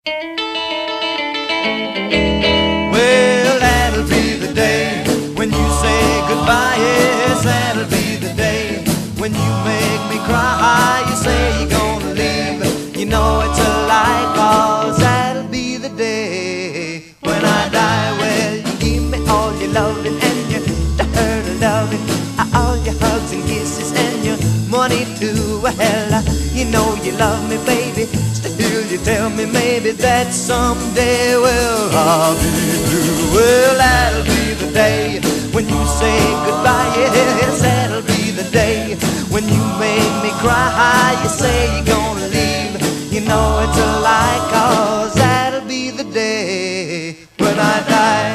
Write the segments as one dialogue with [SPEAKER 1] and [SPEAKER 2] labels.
[SPEAKER 1] Well, that'll be the day when you say goodbye. Yes, that'll be the day when you make me cry. You say you're gonna leave, you know it's a lie, 'cause that'll be the day when I die. Well, you give me all your loving and your hurt loving, all your hugs and kisses and your money too. Well, you know you love me, baby. Still you tell me maybe that someday, well, I'll be blue. Well, that'll be the day when you say goodbye. Yes, that'll be the day when you make me cry. You say you're gonna leave, you know it's a lie, 'cause that'll be the day when I die.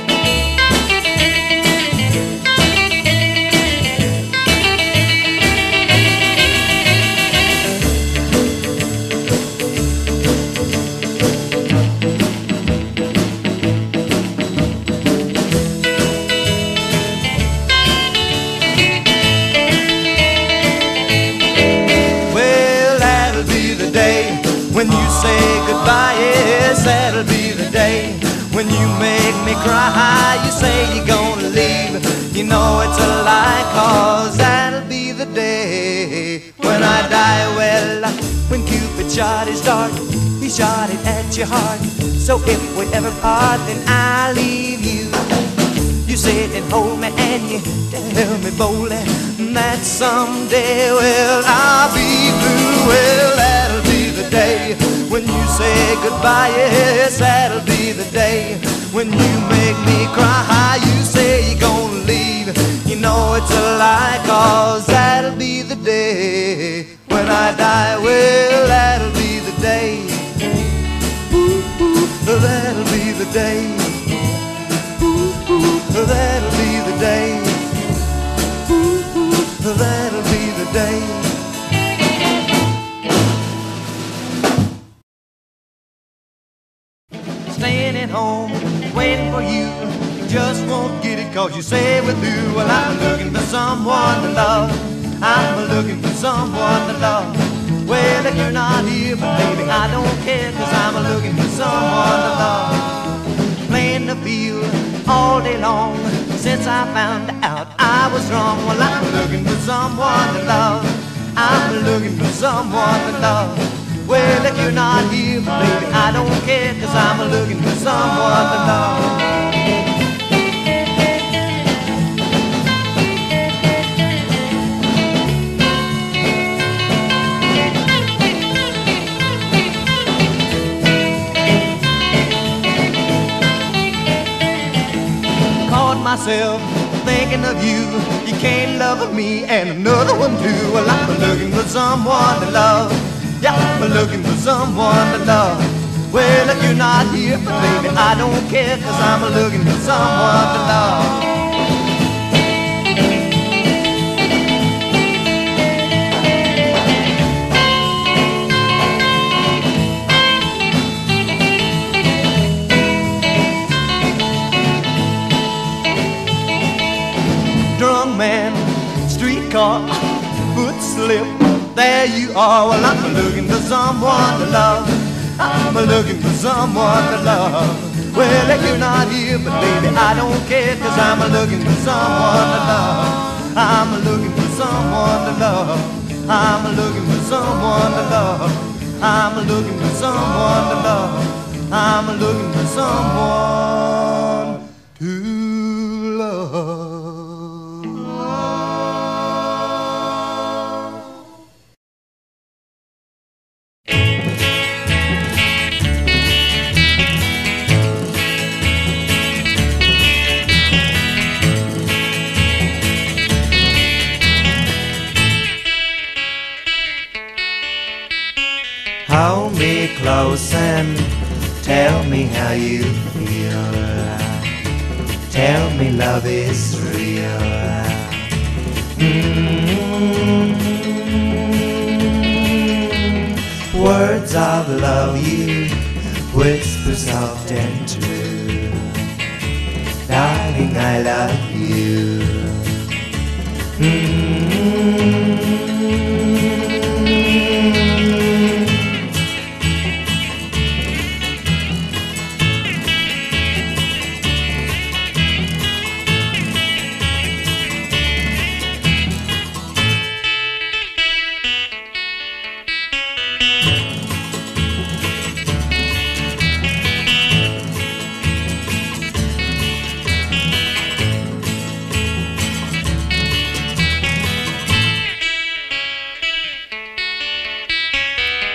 [SPEAKER 1] When you say goodbye, yes, that'll be the day when you make me cry. You say you're gonna leave, you know it's a lie, 'cause that'll be the day when I die. Well, when Cupid shot his dart, he shot it at your heart. So if we ever part, then I'll leave you. You sit and hold me and you tell me boldly that someday, well, I'll be blue. Well, that'll be the day when you say goodbye. Yes, that'll be the day when you make me cry. You say you're gonna leave, you know it's a lie, 'cause that'll be the day when I die. Well, that'll be the day. Ooh, ooh, that'll be the day. That'll be the day. Ooh, ooh, that'll be the day. Staying at home, waiting for you, just won't get it 'cause you say we're through. Well, I'm looking for someone to love. I'm looking for someone to love. Well, if you're not here, but baby, I don't care, 'cause I'm looking for someone to love. Playing the field all day long, since I found out I was wrong. Well, I'm looking for someone to love. I'm looking for someone to love. Well, if you're not here, baby, I don't care, 'cause I'm looking for someone to love. Myself thinking of you, you can't love me and another one too. Well, I'm looking for someone to love. Yeah, I'm looking for someone to love. Well, if you're not here, baby, I don't care, 'cause I'm looking for someone to love. Drunk man, streetcar, foot slip, there you are. Well, I'm looking for someone to love. I'm looking for someone to love. Well, if you're not here, but baby, I don't care, 'cause I'm looking for someone to love. I'm looking for someone to love. I'm looking for someone to love. I'm looking for someone to love. I'm looking for someone to love. Hold me close and tell me how you feel. Tell me love is real. Words of love you whisper soft and true. Darling, I love you.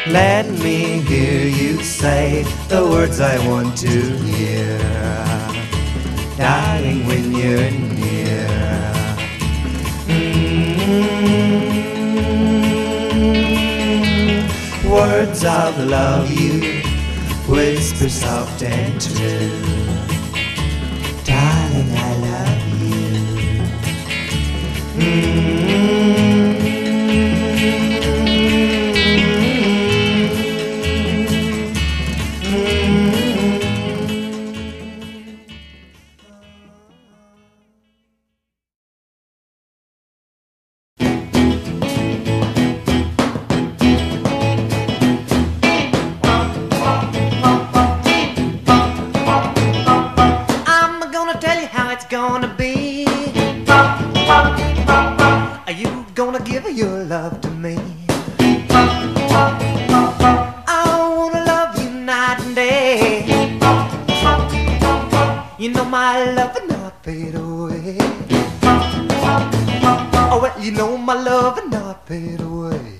[SPEAKER 1] Let me hear you say the words I want to hear, darling, when you're near. Words of love you whisper soft and true, darling, I love you. Gonna be, are you gonna give your love to me? I wanna love you night and day. You know my love will not fade away. Oh well, you know my love will not fade away.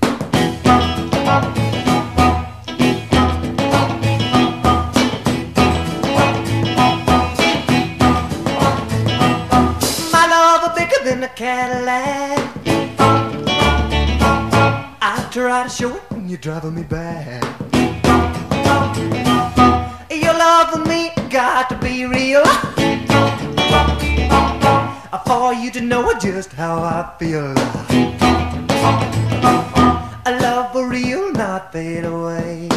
[SPEAKER 1] In a Cadillac, I try to show it when you're driving me back. Your love with me got to be real, for you to know just how I feel. A love for real, not fade away.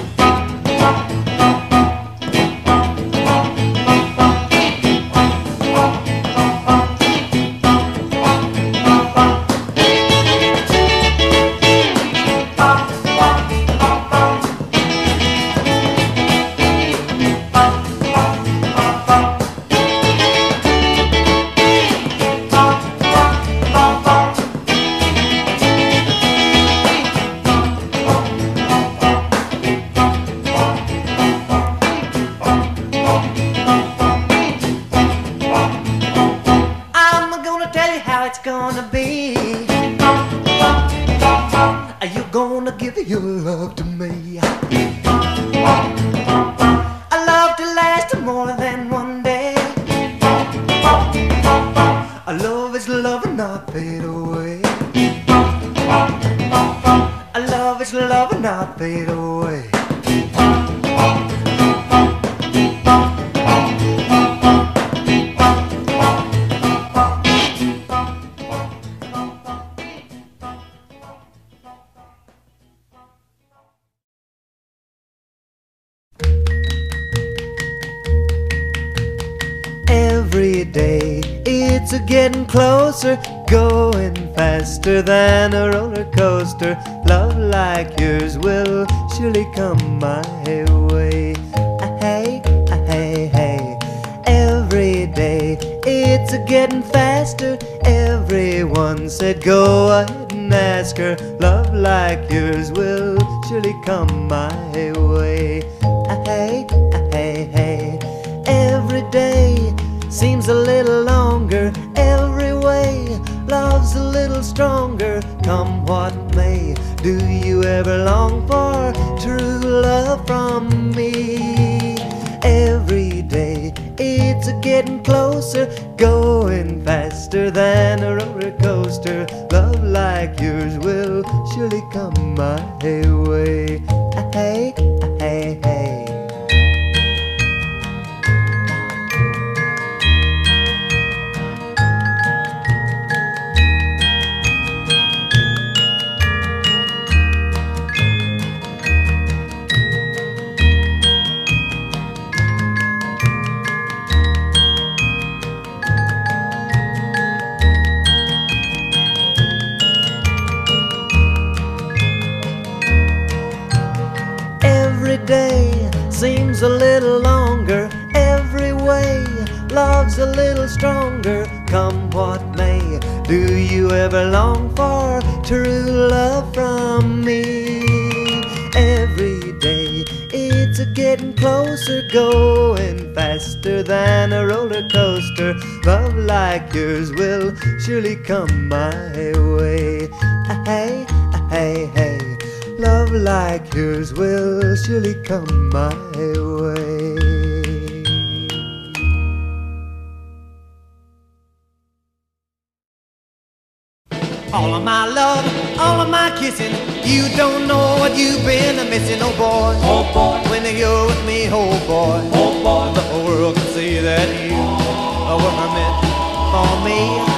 [SPEAKER 1] Gonna be, are you gonna give your love to me? A love to last more than one day. A love is love and not fade away. A love is love and not fade away. Every day it's getting closer, going faster than a roller coaster. Love like yours will surely come my way. Hey, hey, hey. Every day it's getting faster. Everyone said go ahead and ask her. Love like yours will surely come my way. Hey, hey, hey. Every day seems a little longer, every way love's a little stronger. Come what may, do you ever long for true love from me? Every day it's getting closer, going faster than a roller coaster. Love like yours will surely come my way. Hey, hey, hey. Every day seems a little longer, every way love's a little stronger. Come what may, do you ever long for true love from me? Every day it's getting closer, going faster than a roller coaster. Love like yours will surely come my way. Hey, hey, hey. love like yours will surely come my way. All of my love, all of my kissing, you don't know what you've been missing, oh boy.
[SPEAKER 2] Oh boy,
[SPEAKER 1] When you're with me, oh boy,
[SPEAKER 2] oh boy,
[SPEAKER 1] the whole world can see that you were meant for me.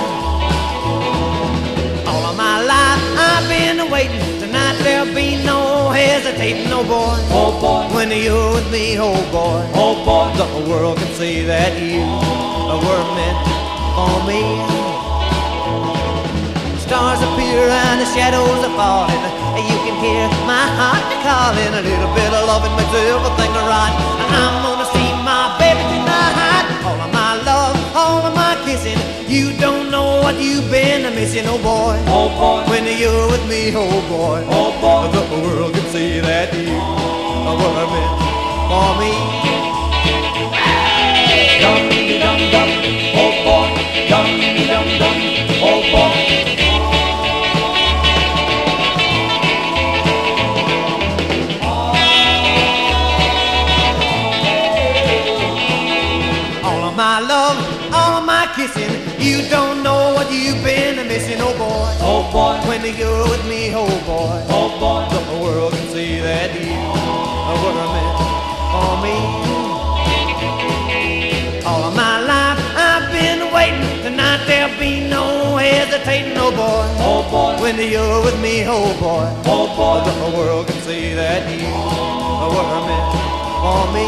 [SPEAKER 1] All of my life I've been waiting, tonight there'll be no hesitating, oh boy.
[SPEAKER 2] oh boy,
[SPEAKER 1] When you're with me, oh boy,
[SPEAKER 2] oh boy,
[SPEAKER 1] the whole world can see that you were meant for me. Stars appear and the shadows are falling. You can hear my heart calling. A little bit of loving makes everything right. I'm gonna see my baby tonight. All of my love, all of my kissing. You don't know what you've been missing, oh boy.
[SPEAKER 2] oh boy,
[SPEAKER 1] When you're with me, oh boy,
[SPEAKER 2] oh boy,
[SPEAKER 1] the world can see that you were meant for me.
[SPEAKER 2] dum dum dum, oh boy, dum dum dum, oh boy.
[SPEAKER 1] My love, all of my kissing, you don't know what you've been missing, oh boy.
[SPEAKER 2] Oh boy,
[SPEAKER 1] When you're with me, oh boy,
[SPEAKER 2] oh boy,
[SPEAKER 1] the world can see that you were meant for me. All of my life I've been waiting, tonight there'll be no hesitating, oh boy.
[SPEAKER 2] oh boy,
[SPEAKER 1] When you're with me, oh boy,
[SPEAKER 2] oh boy,
[SPEAKER 1] the world can see that you were meant for me.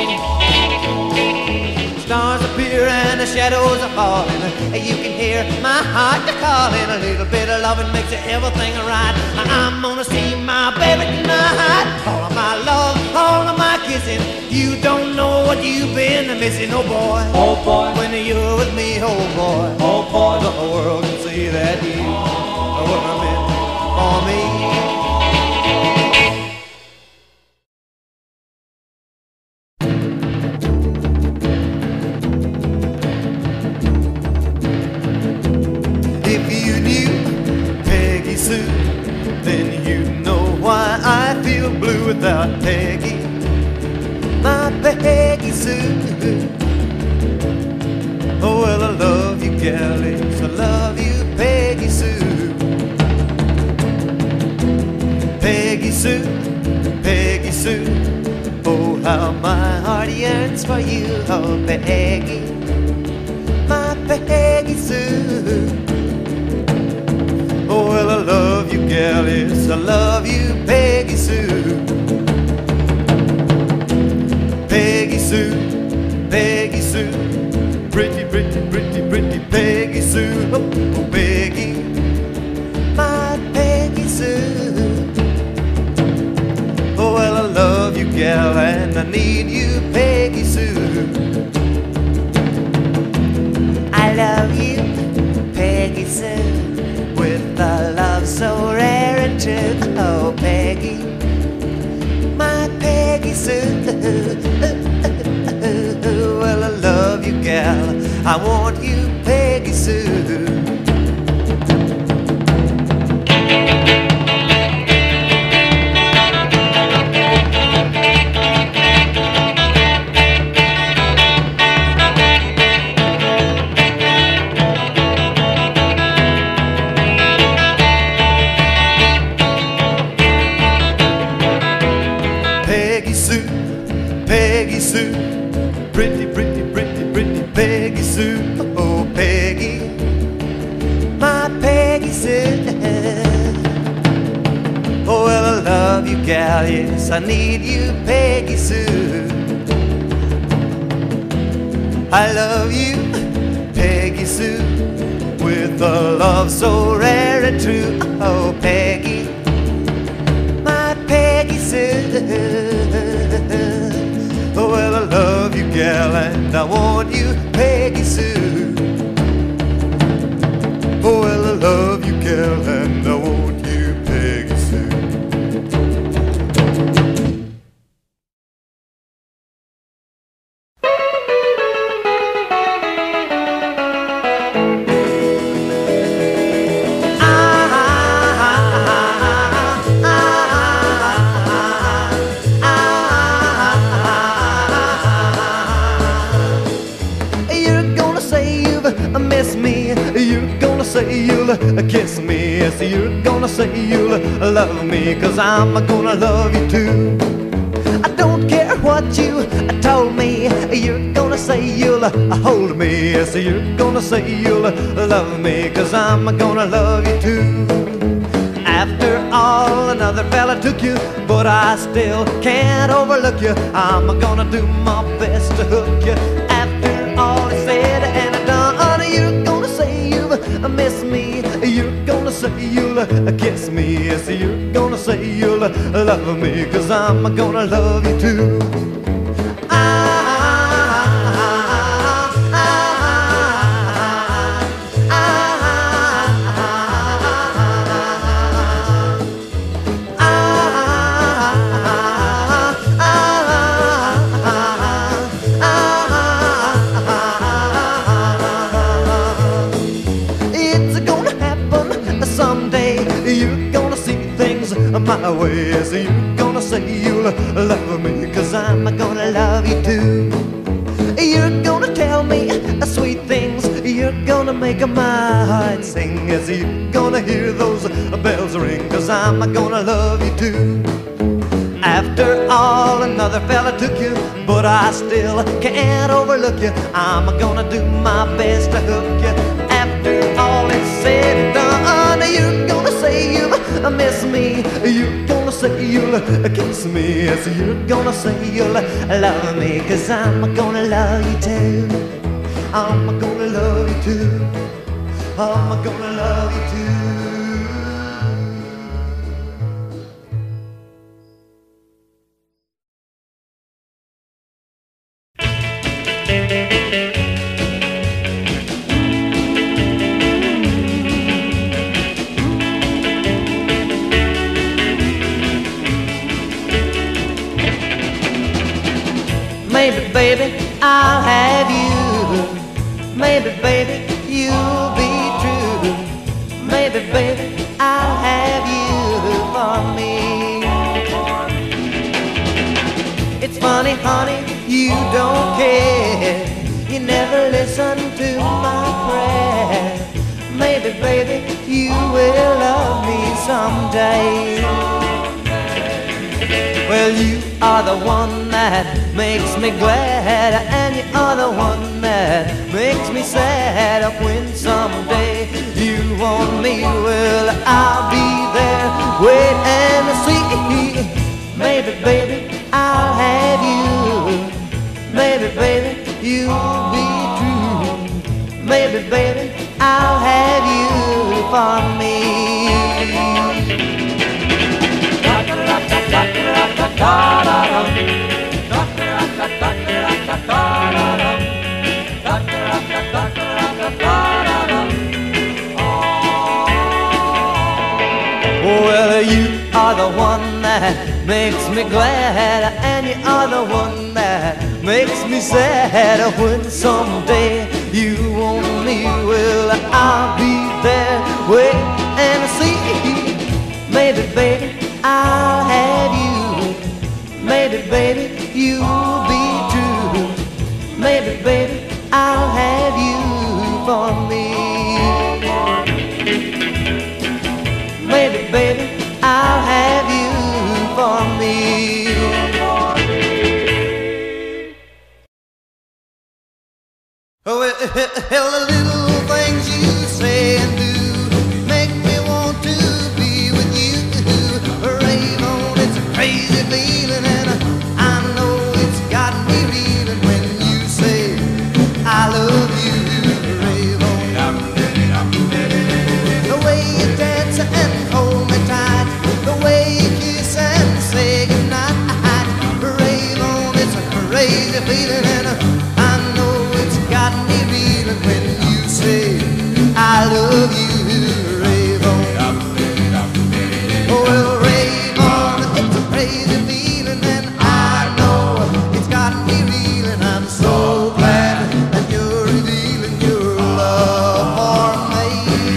[SPEAKER 1] Stars appear and the shadows are falling. You can hear my heart calling. A little bit of loving makes everything right. I'm gonna see my baby tonight. All of my love, all of my kissing. You don't know what you've been missing, oh boy.
[SPEAKER 2] oh boy,
[SPEAKER 1] When you're with me, oh boy,
[SPEAKER 2] oh boy,
[SPEAKER 1] the world can see that you were meant for me. Then you know why I feel blue without Peggy, my Peggy Sue. Oh, well, I love you, galleys, I love you, Peggy Sue. Peggy Sue, Peggy Sue. Oh, how my heart yearns for you, oh, Peggy, my Peggy Sue. Oh, well, I love you, gal, yes, I love you, Peggy Sue. Peggy Sue, Peggy Sue. Pretty, pretty, pretty, pretty Peggy Sue. Oh, oh, Peggy, my Peggy Sue. Oh, well, I love you, gal, and I need you, Peggy Sue. I love you, Peggy Sue, with a love so rare and true. Oh, Peggy, my Peggy Sue. Well, I love you, gal, I want you, Peggy Sue. Peggy Sue, pretty, pretty, pretty, pretty Peggy Sue. Oh, Peggy, my Peggy Sue. Oh, well, I love you, gal, yes, I need you, Peggy Sue. I love you, Peggy Sue, with a love so rare and true. Oh, Peggy, my Peggy Sue. Oh, well, I love you, gal, and I want you, Peggy Sue. Oh, well, I love you, gal, and I want you, Peggy Sue. you'll kiss me. Yes, you're gonna say you'll love me, 'cause I'm gonna love you too. I don't care what you told me. You're gonna say you'll hold me. Yes, you're gonna say you'll love me, 'cause I'm gonna love you too. After all, another fella took you, but I still can't overlook you. I'm gonna do my best to hook you. After all is said and done, you're gonna say you've missed me. You're gonna say you'll kiss me. Yes, you're gonna say you'll love me, 'cause I'm gonna love you too. My way, so you're gonna say you'll love me, 'cause I'm gonna love you too. You're gonna tell me sweet things, you're gonna make my heart sing, as you're gonna hear those bells ring, 'cause I'm gonna love you too. After all, another fella took you, but I still can't overlook you. I'm gonna do my best to hook you. After all is said and done, you're gonna say you've missed me. You're gonna say you'll kiss me. Yes, you're gonna say you'll love me, 'cause I'm gonna love you too. I'm gonna love you too. I'm gonna love you too. Maybe, baby, I'll have you. Maybe, baby, you'll be true. Maybe, baby, I'll have you for me. It's funny, honey, you don't care. You never listen to my prayer. Maybe, baby, you will love me someday. Well, you are the one that makes me glad, and you are the one that makes me sad. When someday you want me, well, I'll be there, wait and see. Maybe, baby, I'll have you. Maybe, baby, you'll be true. Maybe, baby, I'll have you for me. Well, you are the one that makes me glad, and you are the one that makes me sad. When someday you want me, well, I'll be there, wait and see. Maybe, baby, I'll have you. Maybe, baby, you'll be true. Maybe, baby, I'll have you for me. Maybe, baby, I'll have you for me. Oh, well, the little things you say and do make me want to be with you. Rave on, it's a crazy feeling, and I know it's got me reeling when you say I love you. Rave on. The way you dance and hold me tight, the way you kiss and say goodnight. Rave on, it's a crazy feeling, and I know it's got me reeling when you say I love you. Rave on. Oh, well, rave on, it's a crazy feeling, and I know it's got me reeling. I'm so glad that you're revealing your love for me.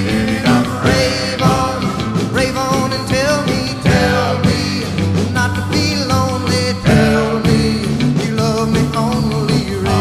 [SPEAKER 1] Rave on and tell me not to be lonely. Tell me you love me only. Rave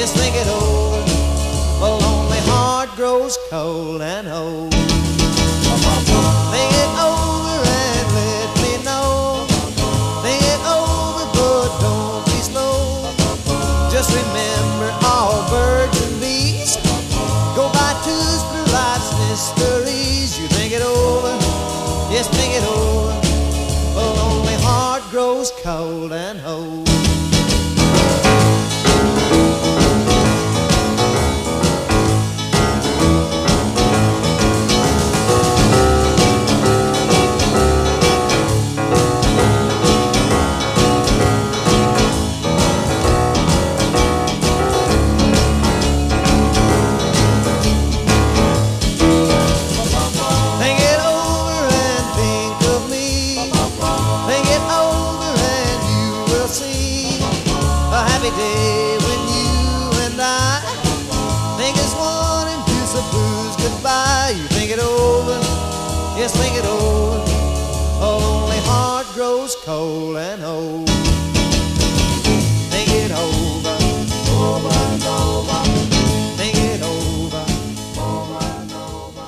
[SPEAKER 1] Just think it over. A lonely heart grows cold and old. Think it over and let me know. Think it over, but don't be slow. Just remember all birds and bees go by twos through life's mysteries. You think it over, yes, think it over. A lonely heart grows cold and old. Day when you and I think it's wanting to the blues goodbye. You think it over, yes, think it over. A lonely heart grows cold and old. Think it over, over and over. Think it over, over and over.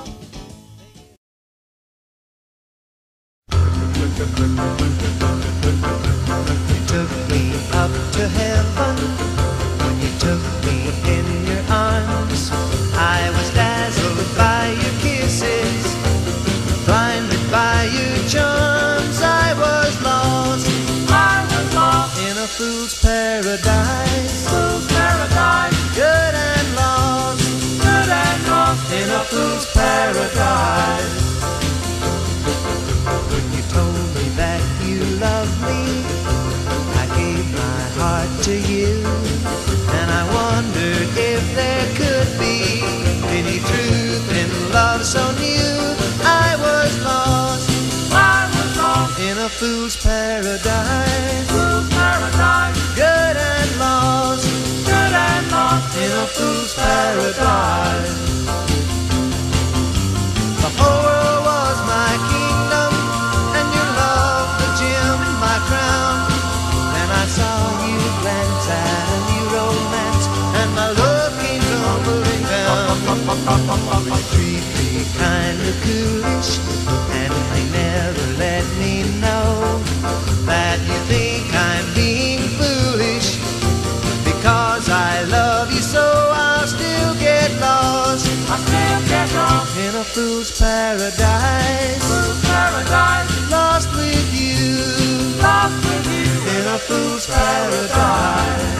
[SPEAKER 1] You took me up to heaven when you took me in your arms. I was dazzled by your kisses, blinded by your charms. I was lost in a fool's paradise. Fool's paradise. Good and lost in a fool's paradise. When you told me that you loved me, I gave my heart to you, and I wondered if there could be any truth in love so new. I was lost in a fool's paradise. Fool's paradise. Good and lost in a fool's paradise. The whole world was my kingdom, and your love the gem, my crown. Then I saw you glance at a new romance, and my love came tumbling down. You treat me kind of coolish, and they never let me know that you think I'm being foolish. Because I love you so, I'll still get lost. In a fool's paradise. Fool's paradise. Lost with you. In a fool's paradise.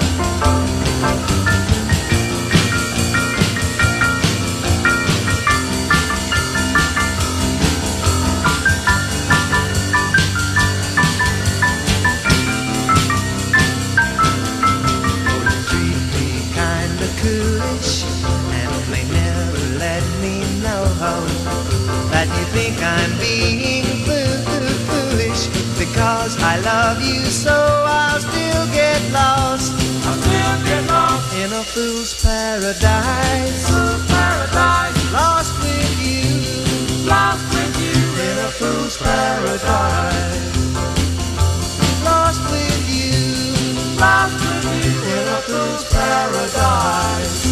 [SPEAKER 1] That you think I'm being foolish. Because I love you so, I'll still get lost. In a fool's paradise. Fool's paradise. Lost with you. In a fool's paradise. Lost with you. In a fool's paradise.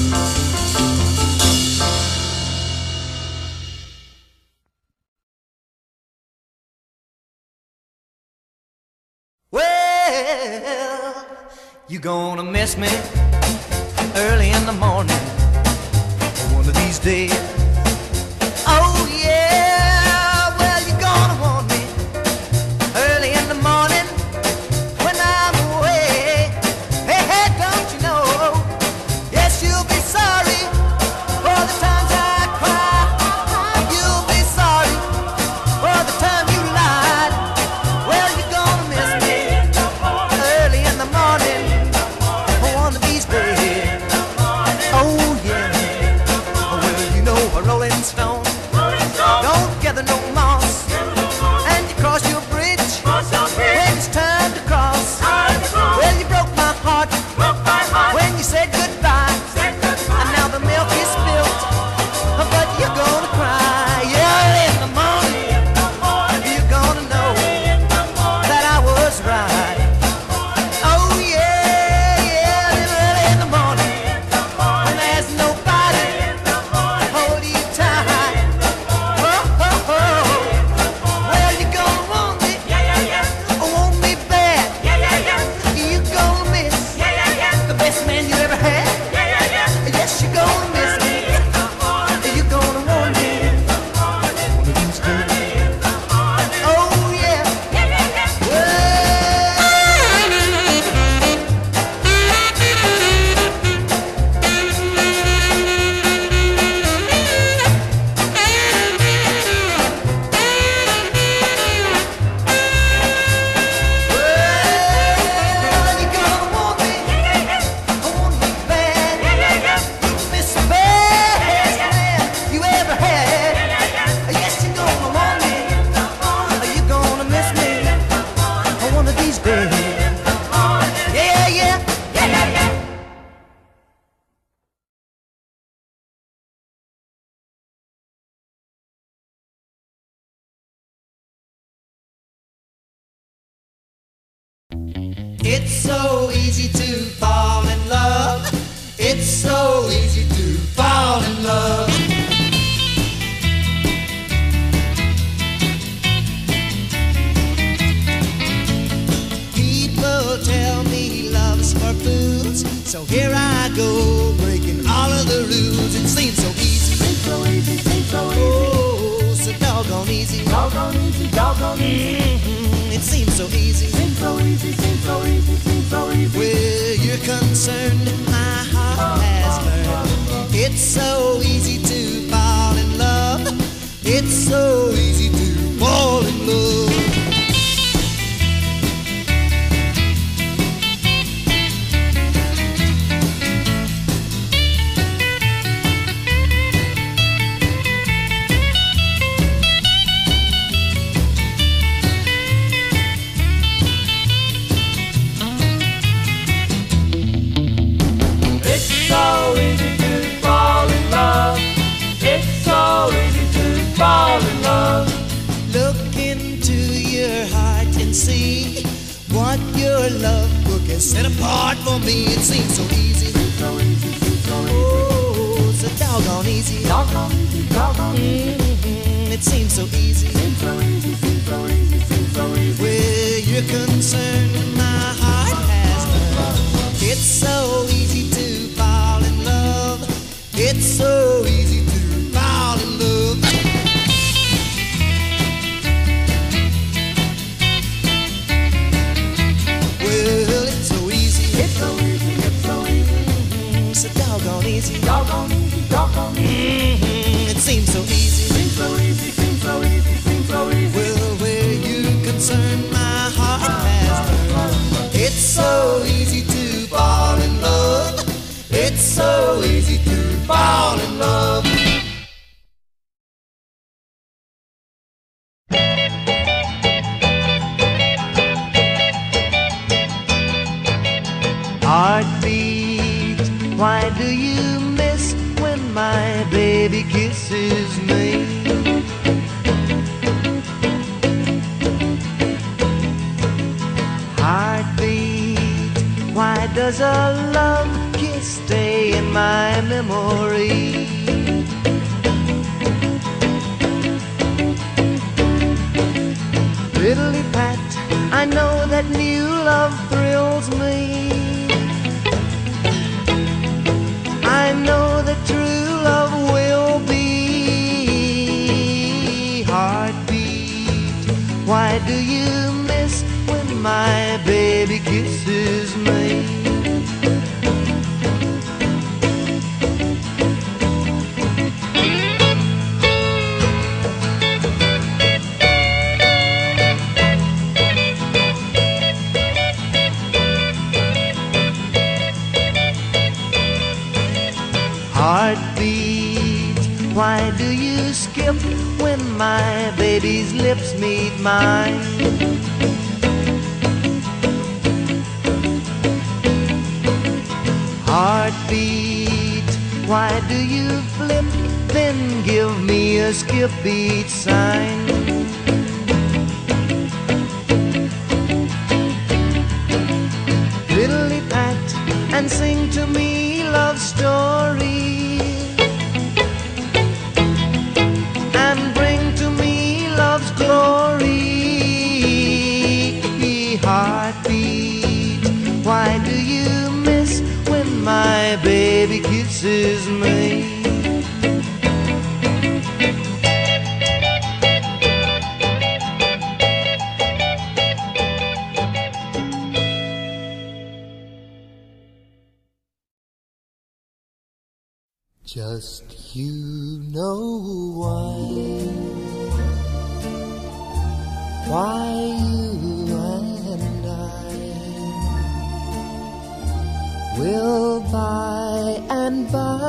[SPEAKER 1] Well, you gonna miss me early in the morning, one of these days. Oh yeah, well you're gonna want me early in the morning when I'm away. Hey, hey, don't you know? Yes, you'll be sorry for the times I cried. You'll be sorry for the time you lied. Well, you're gonna miss me early in the morning, one of these days. Oh yeah, well you know what It's so easy to fall in love. It's so easy to fall in love. People tell me love's for fools, so here I go, breaking all of the rules. It seems so easy.
[SPEAKER 2] Seems so easy, seems so easy.
[SPEAKER 1] Oh, so doggone easy.
[SPEAKER 2] Doggone easy, doggone easy.
[SPEAKER 1] It seems so easy.
[SPEAKER 2] Seems so easy, seems so easy, seems so easy.
[SPEAKER 1] Where you're concerned, my heart has learned. It's so easy to fall in love. It's so easy to fall in love. See what your love book has set apart for me. It seems so easy.
[SPEAKER 2] Seems so easy, seems so easy.
[SPEAKER 1] Oh, so doggone easy.
[SPEAKER 2] Doggone easy, doggone easy.
[SPEAKER 1] It seems so easy.
[SPEAKER 2] Seems so easy, seems so easy, seems so easy.
[SPEAKER 1] Where you're concerned, my heart has learned. It's so easy to fall in love. It's so easy to fall in love. Doggone easy,
[SPEAKER 2] doggone easy, doggone easy.
[SPEAKER 1] It seems so easy.
[SPEAKER 2] Seems so easy, seems so easy, seems so easy.
[SPEAKER 1] Well, where you're concerned, my heart has learned. It's so easy to fall in love. It's so easy to fall in love. Heartbeat, why do you miss when my baby kisses me? Heartbeat, why does a love kiss stay in my memory? Fiddly pat, I know that new love thrills me. I know that true love will be. Heartbeat, why do you miss when my baby kisses me? Heartbeat, why do you skip when my baby's lips meet mine? Heartbeat, why do you flip, then give me a skip beat sign? Fiddly pat and sing to me love stories. Glory. Heartbeat, why do you miss when my baby kisses me? Just you know why you and I will by and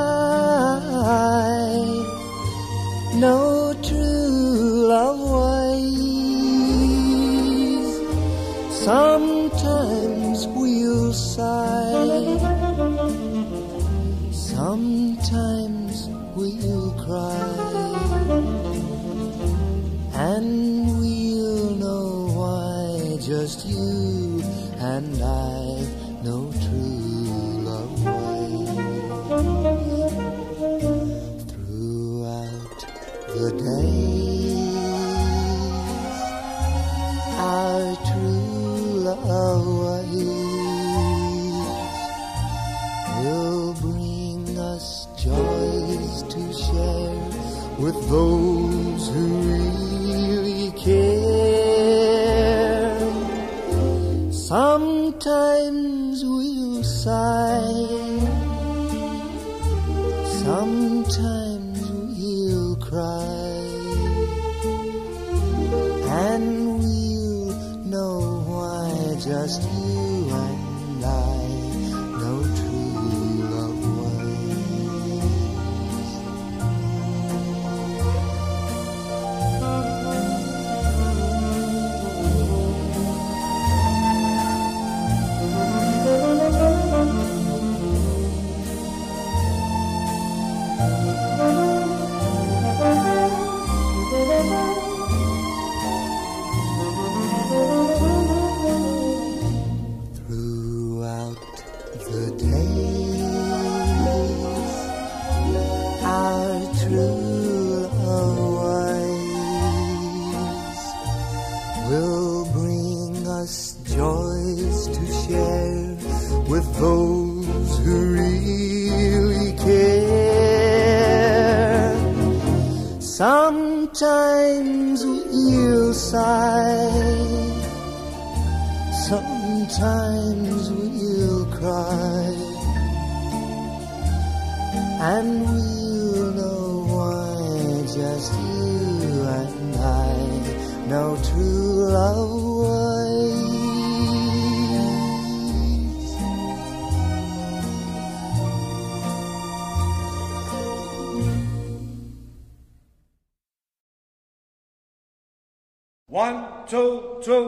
[SPEAKER 1] by know true love ways. Sometimes we'll sigh, sometimes we'll cry, and we'll know why just you and I know true love waits. Throughout the days, our true love waits will bring us joys to share with those who really care. Sometimes we'll sigh, sometimes we'll cry, and we'll know why just you and I know true love throughout the days. Our true love ways will bring us joys to share with those who really care. Sometimes we'll sigh, sometimes we'll cry, and we'll know why just you and I know true love waits.
[SPEAKER 2] One, two, two.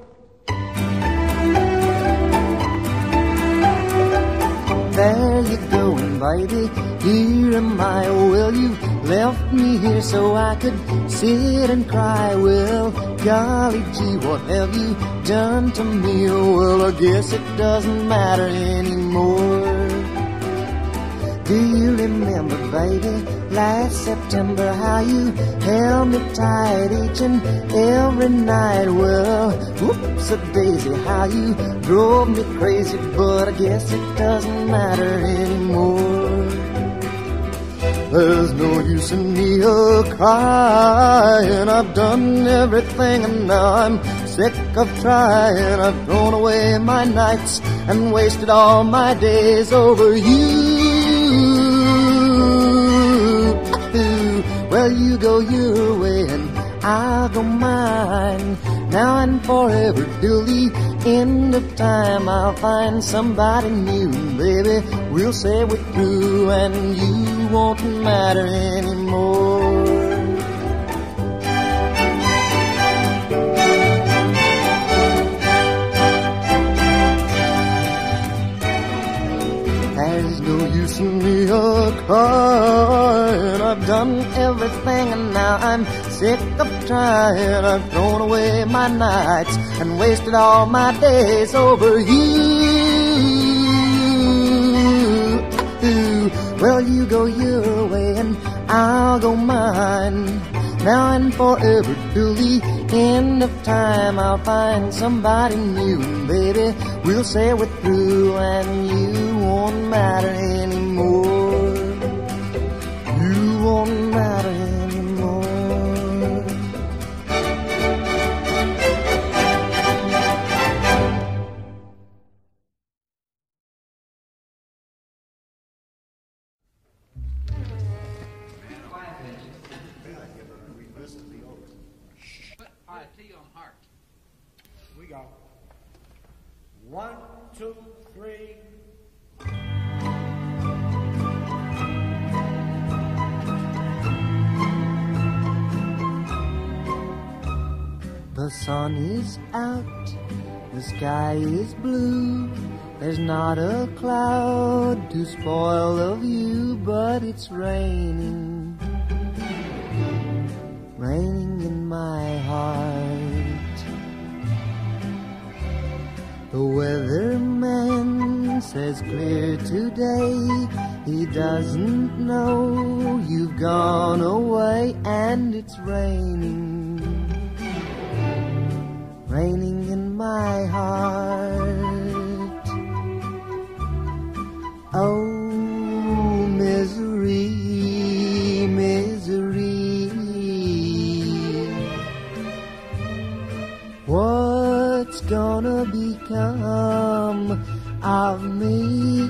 [SPEAKER 1] There you going, baby, here am I. Well, you left me here so I could sit and cry. Well, golly gee, what have you done to me? Well, I guess it doesn't matter anymore. Do you remember, baby, last September, how you held me tight each and every night? Well, whoops-a-daisy, how you drove me crazy, but I guess it doesn't matter anymore. There's no use in me crying. I've done everything and now I'm sick of trying. I've thrown away my nights and wasted all my days over you. Well, you go your way and I'll go mine. Now and forever till the end of time, I'll find somebody new. Baby, we'll say we're through and you won't matter anymore. There's no use in me crying. I've done everything and now I'm sick of trying. I've thrown away my nights and wasted all my days over you. Well, you go your way and I'll go mine. Now and forever till the end of time, I'll find somebody new. And baby, we'll say we're through and you won't matter anymore. You won't matter anymore.
[SPEAKER 2] We go. 1, 2, 3.
[SPEAKER 1] The sun is out, the sky is blue. There's not a cloud to spoil the view, but it's raining, raining in my heart. The weatherman says clear today. He doesn't know you've gone away, and it's raining, raining in my heart. Oh, misery, misery, what's gonna become of me?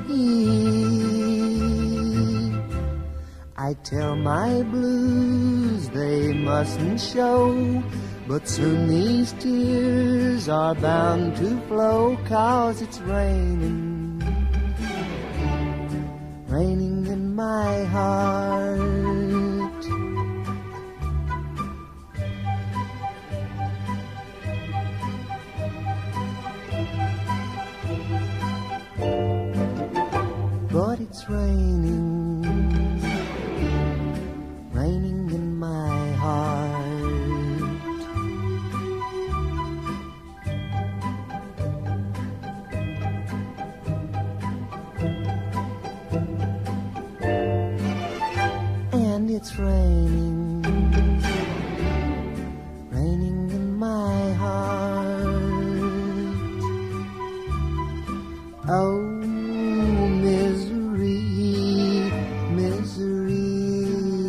[SPEAKER 1] I tell my blues they mustn't show, but soon these tears are bound to flow, 'cause it's raining, raining in my heart. But it's raining, raining in my heart. And it's raining, raining in my heart. Oh, misery, misery,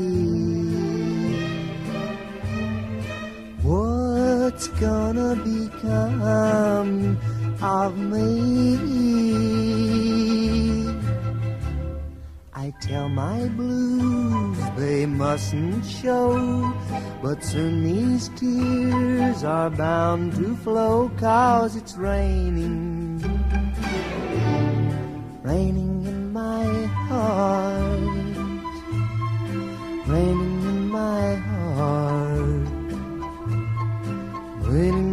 [SPEAKER 1] what's gonna become of me? I tell my blues they mustn't show, but soon these tears are bound to flow, 'cause it's raining, raining in my heart, raining in my heart, raining